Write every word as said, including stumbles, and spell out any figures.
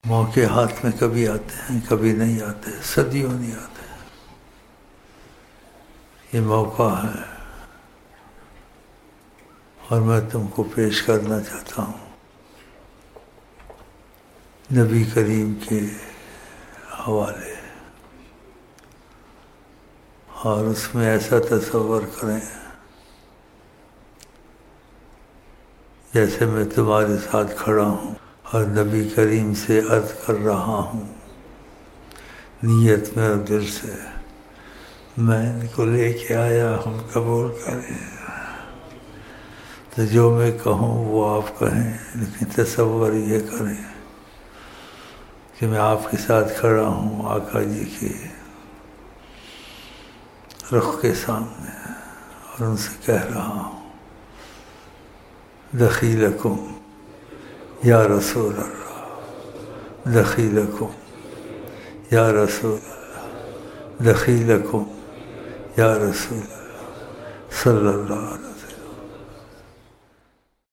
موقع ہاتھ میں کبھی آتے ہیں کبھی نہیں آتے، صدیوں نہیں آتے۔ یہ موقع ہے اور میں تم کو پیش کرنا چاہتا ہوں نبی کریم کے حوالے، اور اس میں ایسا تصور کریں جیسے میں تمہارے ساتھ کھڑا ہوں اور نبی کریم سے عرض کر رہا ہوں نیت میں اور دل سے، میں ان کو لے کے آیا ہوں، قبول کریں۔ تو جو میں کہوں وہ آپ کہیں، لیکن تصور یہ کریں کہ میں آپ کے ساتھ کھڑا ہوں آقا جی کے رخ کے سامنے اور ان سے کہہ رہا ہوں دخیلکم یا رسول اللہ، دخیلکم یا رسول اللہ، دخیلکم یا رسول اللہ صلی اللہ علیہ وسلم۔